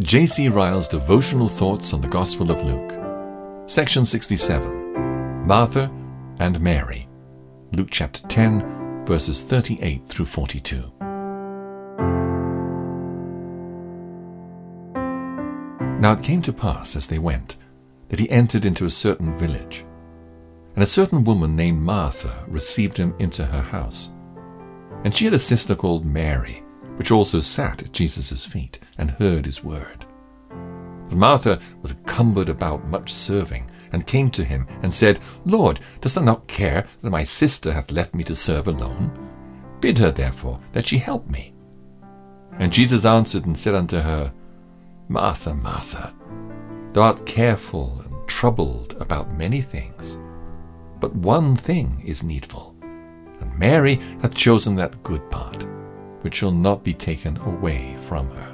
J.C. Ryle's Devotional Thoughts on the Gospel of Luke. Section 67. Martha and Mary. Luke chapter 10, verses 38 through 42. Now it came to pass, as they went, that he entered into a certain village. And a certain woman named Martha received him into her house. And she had a sister called Mary, which also sat at Jesus' feet, and heard his word. But Martha was cumbered about much serving, and came to him, and said, Lord, dost thou not care that my sister hath left me to serve alone? Bid her therefore that she help me. And Jesus answered and said unto her, Martha, Martha, thou art careful and troubled about many things, but one thing is needful, and Mary hath chosen that good part, which shall not be taken away from her.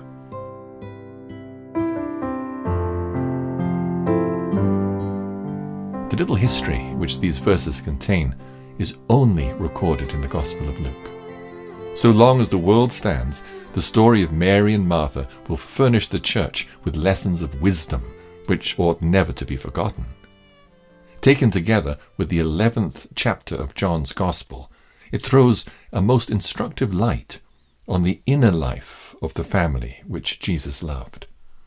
The little history which these verses contain is only recorded in the Gospel of Luke. So long as the world stands, the story of Mary and Martha will furnish the church with lessons of wisdom which ought never to be forgotten. Taken together with the 11th chapter of John's Gospel, it throws a most instructive light on the inner life of the family which Jesus loved.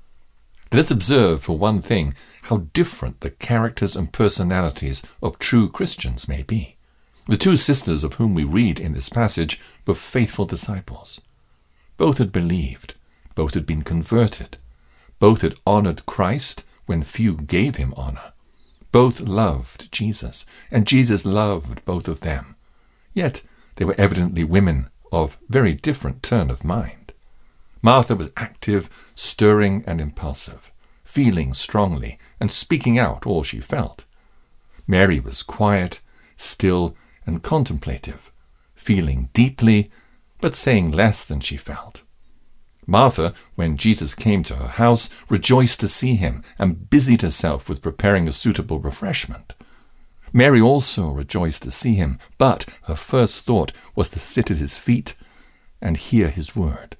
Let us observe, for one thing, how different the characters and personalities of true Christians may be. The two sisters of whom we read in this passage were faithful disciples. Both had believed, both had been converted, both had honored Christ when few gave him honor. Both loved Jesus, and Jesus loved both of them. Yet they were evidently women of very different turn of mind. Martha was active, stirring, and impulsive, feeling strongly and speaking out all she felt. Mary was quiet, still, and contemplative, feeling deeply, but saying less than she felt. Martha, when Jesus came to her house, rejoiced to see him and busied herself with preparing a suitable refreshment. Mary also rejoiced to see him, but her first thought was to sit at his feet and hear his word.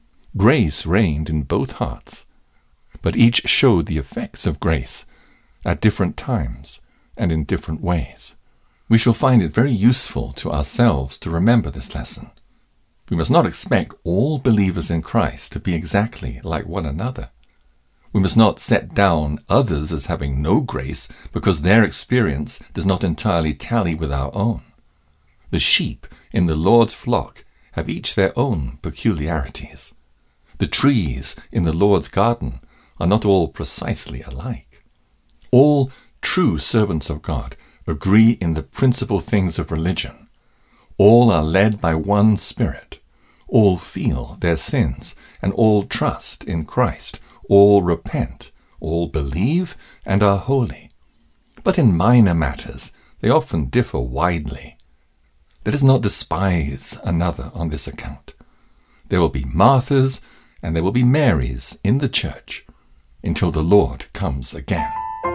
Grace reigned in both hearts, but each showed the effects of grace at different times and in different ways. We shall find it very useful to ourselves to remember this lesson. We must not expect all believers in Christ to be exactly like one another. We must not set down others as having no grace because their experience does not entirely tally with our own. The sheep in the Lord's flock have each their own peculiarities. The trees in the Lord's garden are not all precisely alike. All true servants of God agree in the principal things of religion. All are led by one Spirit. All feel their sins, and all trust in Christ. All repent, all believe, and are holy. But in minor matters, they often differ widely. Let us not despise another on this account. There will be Marthas and there will be Marys in the church until the Lord comes again.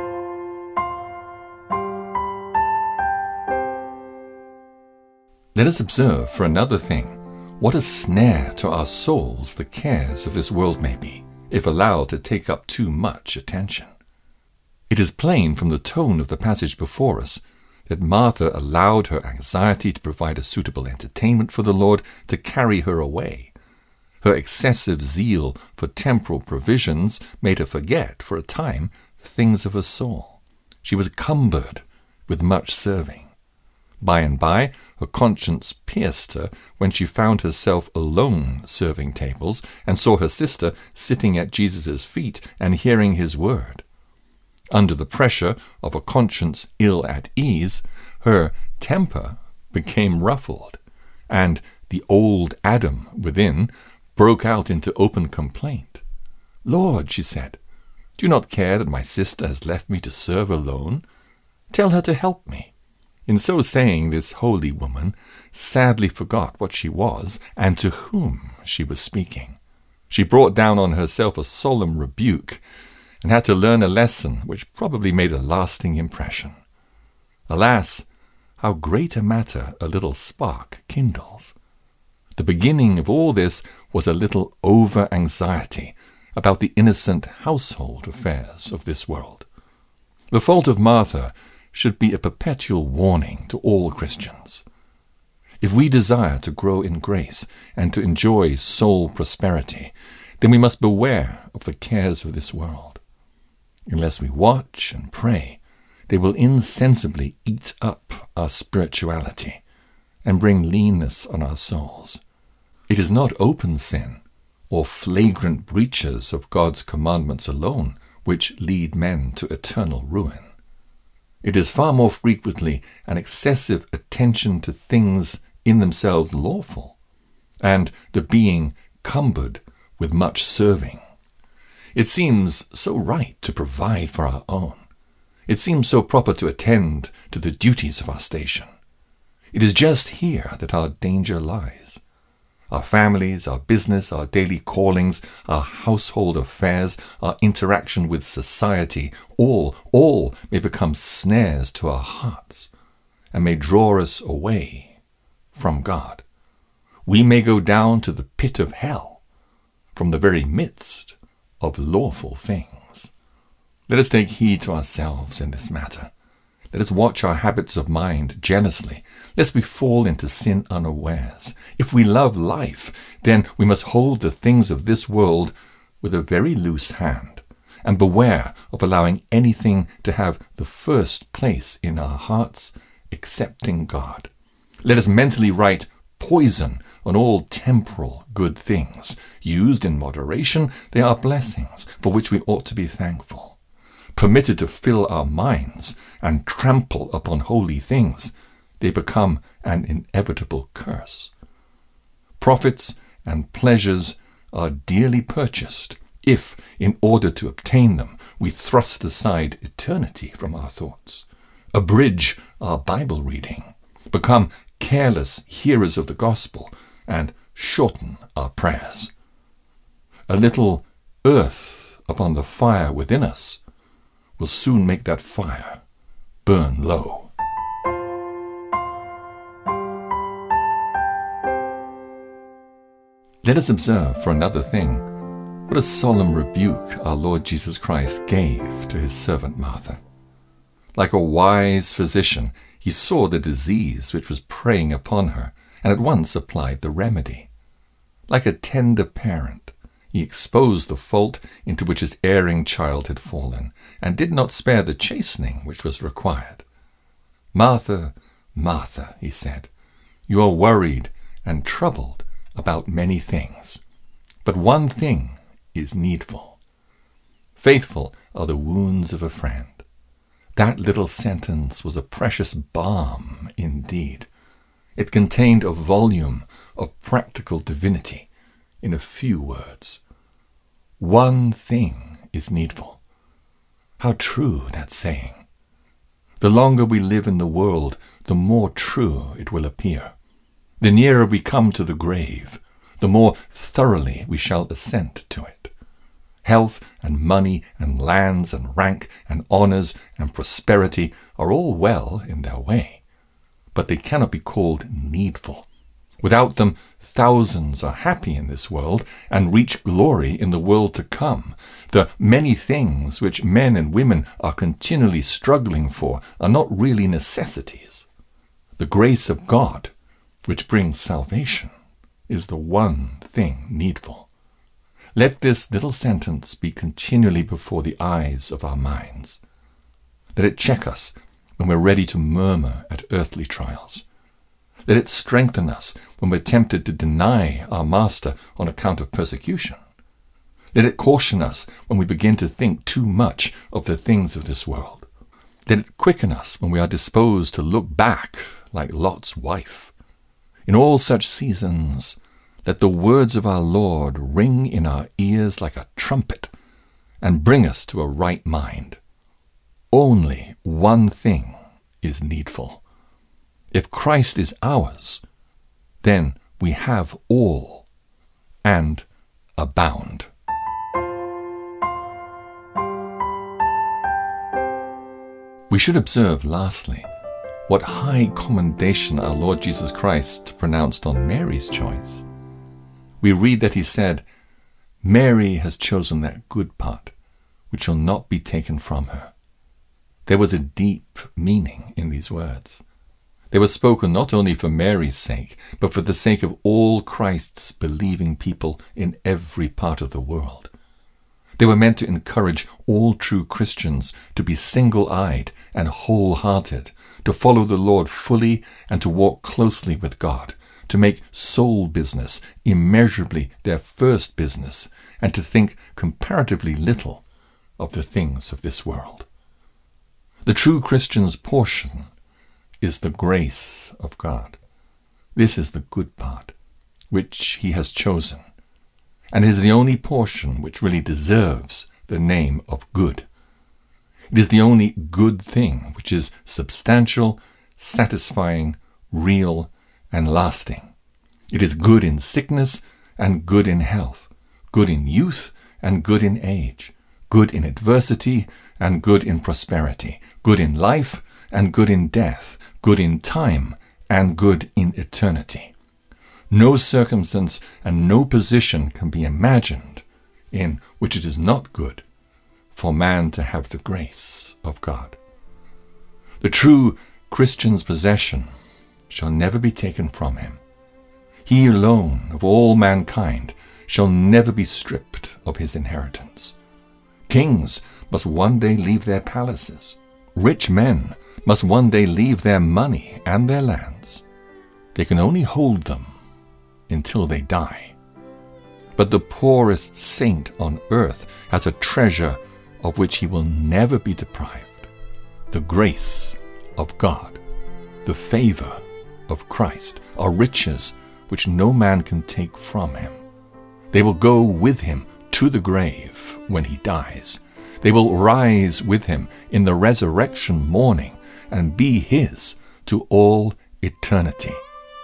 Let us observe, for another thing, what a snare to our souls the cares of this world may be, if allowed to take up too much attention. It is plain from the tone of the passage before us that Martha allowed her anxiety to provide a suitable entertainment for the Lord to carry her away. Her excessive zeal for temporal provisions made her forget, for a time, the things of her soul. She was cumbered with much serving. By and by, her conscience pierced her when she found herself alone serving tables and saw her sister sitting at Jesus' feet and hearing his word. Under the pressure of a conscience ill at ease, her temper became ruffled, and the old Adam within broke out into open complaint. Lord, she said, do you not care that my sister has left me to serve alone? Tell her to help me. In so saying, this holy woman sadly forgot what she was and to whom she was speaking. She brought down on herself a solemn rebuke and had to learn a lesson which probably made a lasting impression. Alas, how great a matter a little spark kindles! The beginning of all this was a little over-anxiety about the innocent household affairs of this world. The fault of Martha should be a perpetual warning to all Christians. If we desire to grow in grace and to enjoy soul prosperity, then we must beware of the cares of this world. Unless we watch and pray, they will insensibly eat up our spirituality and bring leanness on our souls. It is not open sin or flagrant breaches of God's commandments alone which lead men to eternal ruin. It is far more frequently an excessive attention to things in themselves lawful, and the being cumbered with much serving. It seems so right to provide for our own. It seems so proper to attend to the duties of our station. It is just here that our danger lies. Our families, our business, our daily callings, our household affairs, our interaction with society, all may become snares to our hearts and may draw us away from God. We may go down to the pit of hell from the very midst of lawful things. Let us take heed to ourselves in this matter. Let us watch our habits of mind jealously, lest we fall into sin unawares. If we love life, then we must hold the things of this world with a very loose hand, and beware of allowing anything to have the first place in our hearts excepting God. Let us mentally write poison on all temporal good things. Used in moderation, they are blessings for which we ought to be thankful. Permitted to fill our minds and trample upon holy things, they become an inevitable curse. Profits and pleasures are dearly purchased if, in order to obtain them, we thrust aside eternity from our thoughts, abridge our Bible reading, become careless hearers of the gospel, and shorten our prayers. A little earth upon the fire within us will soon make that fire burn low. Let us observe, for another thing, what a solemn rebuke our Lord Jesus Christ gave to his servant Martha. Like a wise physician, he saw the disease which was preying upon her, and at once applied the remedy. Like a tender parent, he exposed the fault into which his erring child had fallen, and did not spare the chastening which was required. "Martha, Martha," he said, "you are worried and troubled about many things, but one thing is needful. Faithful are the wounds of a friend." That little sentence was a precious balm indeed. It contained a volume of practical divinity in a few words. One thing is needful. How true that saying! The longer we live in the world, the more true it will appear. The nearer we come to the grave, the more thoroughly we shall assent to it. Health and money and lands and rank and honours and prosperity are all well in their way, but they cannot be called needful. Without them, thousands are happy in this world and reach glory in the world to come. The many things which men and women are continually struggling for are not really necessities. The grace of God, which brings salvation, is the one thing needful. Let this little sentence be continually before the eyes of our minds. Let it check us when we're ready to murmur at earthly trials. Let it strengthen us when we're tempted to deny our Master on account of persecution. Let it caution us when we begin to think too much of the things of this world. Let it quicken us when we are disposed to look back like Lot's wife. In all such seasons, let the words of our Lord ring in our ears like a trumpet and bring us to a right mind. Only one thing is needful. If Christ is ours, then we have all and abound. We should observe, lastly, what high commendation our Lord Jesus Christ pronounced on Mary's choice. We read that he said, Mary has chosen that good part, which shall not be taken from her. There was a deep meaning in these words. They were spoken not only for Mary's sake, but for the sake of all Christ's believing people in every part of the world. They were meant to encourage all true Christians to be single-eyed and wholehearted, to follow the Lord fully and to walk closely with God, to make soul business immeasurably their first business, and to think comparatively little of the things of this world. The true Christian's portion is the grace of God. This is the good part, which he has chosen, and is the only portion which really deserves the name of good. It is the only good thing which is substantial, satisfying, real, and lasting. It is good in sickness and good in health, good in youth and good in age, good in adversity and good in prosperity, good in life and good in death, good in time and good in eternity. No circumstance and no position can be imagined in which it is not good for man to have the grace of God. The true Christian's possession shall never be taken from him. He alone of all mankind shall never be stripped of his inheritance. Kings must one day leave their palaces. Rich men must one day leave their money and their lands. They can only hold them until they die. But the poorest saint on earth has a treasure of which he will never be deprived: the grace of God, the favor of Christ, are riches which no man can take from him. They will go with him to the grave when he dies. They will rise with him in the resurrection morning and be his to all eternity.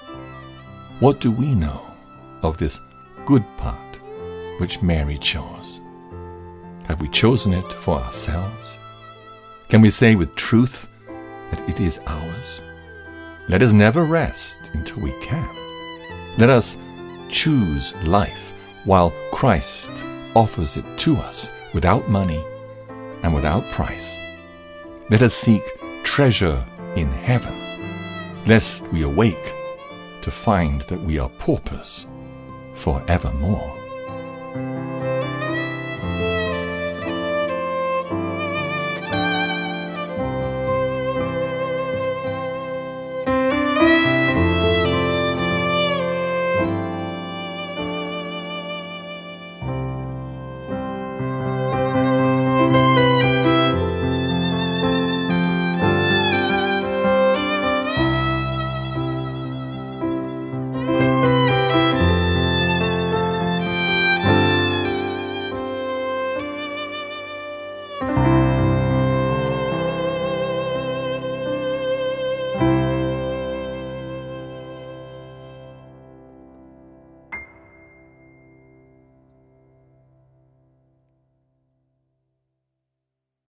What do we know of this good part which Mary chose? Have we chosen it for ourselves? Can we say with truth that it is ours? Let us never rest until we can. Let us choose life while Christ offers it to us without money and without price. Let us seek treasure in heaven, lest we awake to find that we are paupers forevermore.